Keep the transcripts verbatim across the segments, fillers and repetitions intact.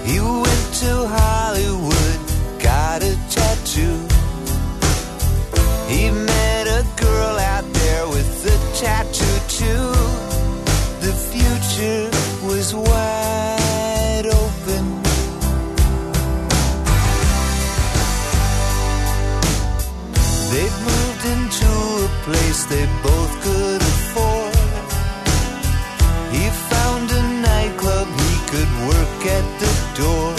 He went to Hollywood, got a tattoo. He met a girl out there with a tattoo too. The future was wide open. They'd moved into a place they both could afford. He found a nightclub, he could work at the door.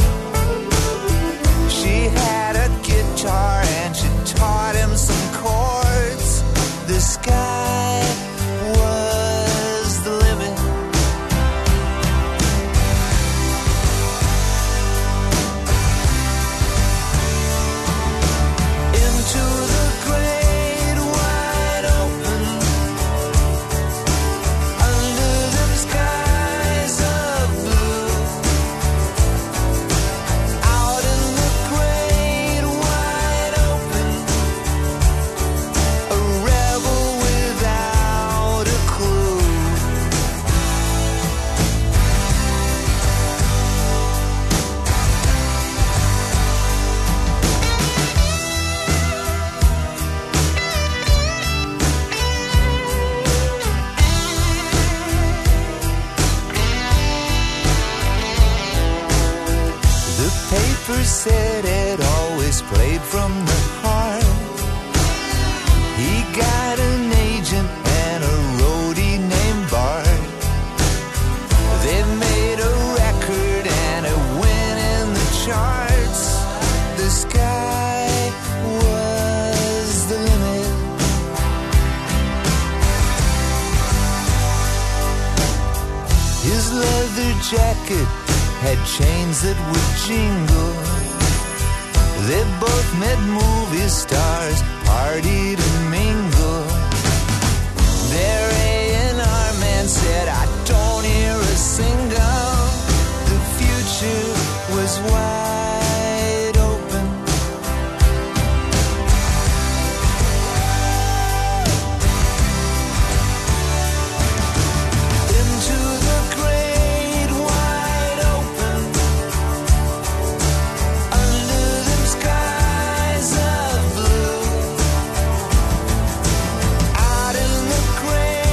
She had a guitar and she taught him some chords. The sky was the limit. Into the great wide open, under them skies of blue. Out in the great wide open, a rebel without a clue. The paper said it always played from the heart. He got an agent and a roadie named Bart. They made a record and it went in the charts. The sky was the limit. His leather jacket had chains that would jingle. They both met movie stars, partied and mingled. Their A and R man said, I don't hear a single. The future was wide open. Into the great wide open, under them skies of blue. Out in the great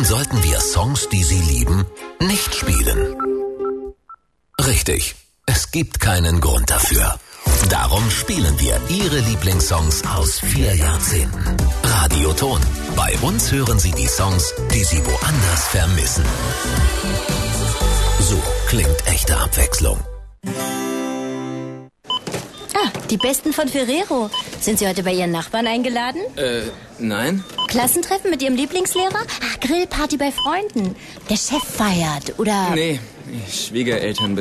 Warum sollten wir Songs, die Sie lieben, nicht spielen? Richtig, es gibt keinen Grund dafür. Darum spielen wir Ihre Lieblingssongs aus vier Jahrzehnten. Radioton. Bei uns hören Sie die Songs, die Sie woanders vermissen. So klingt echte Abwechslung. Ah, die Besten von Ferrero. Sind Sie heute bei Ihren Nachbarn eingeladen? Äh, nein. Klassentreffen mit Ihrem Lieblingslehrer? Ah, Grillparty bei Freunden. Der Chef feiert, oder... Nee, Schwiegereltern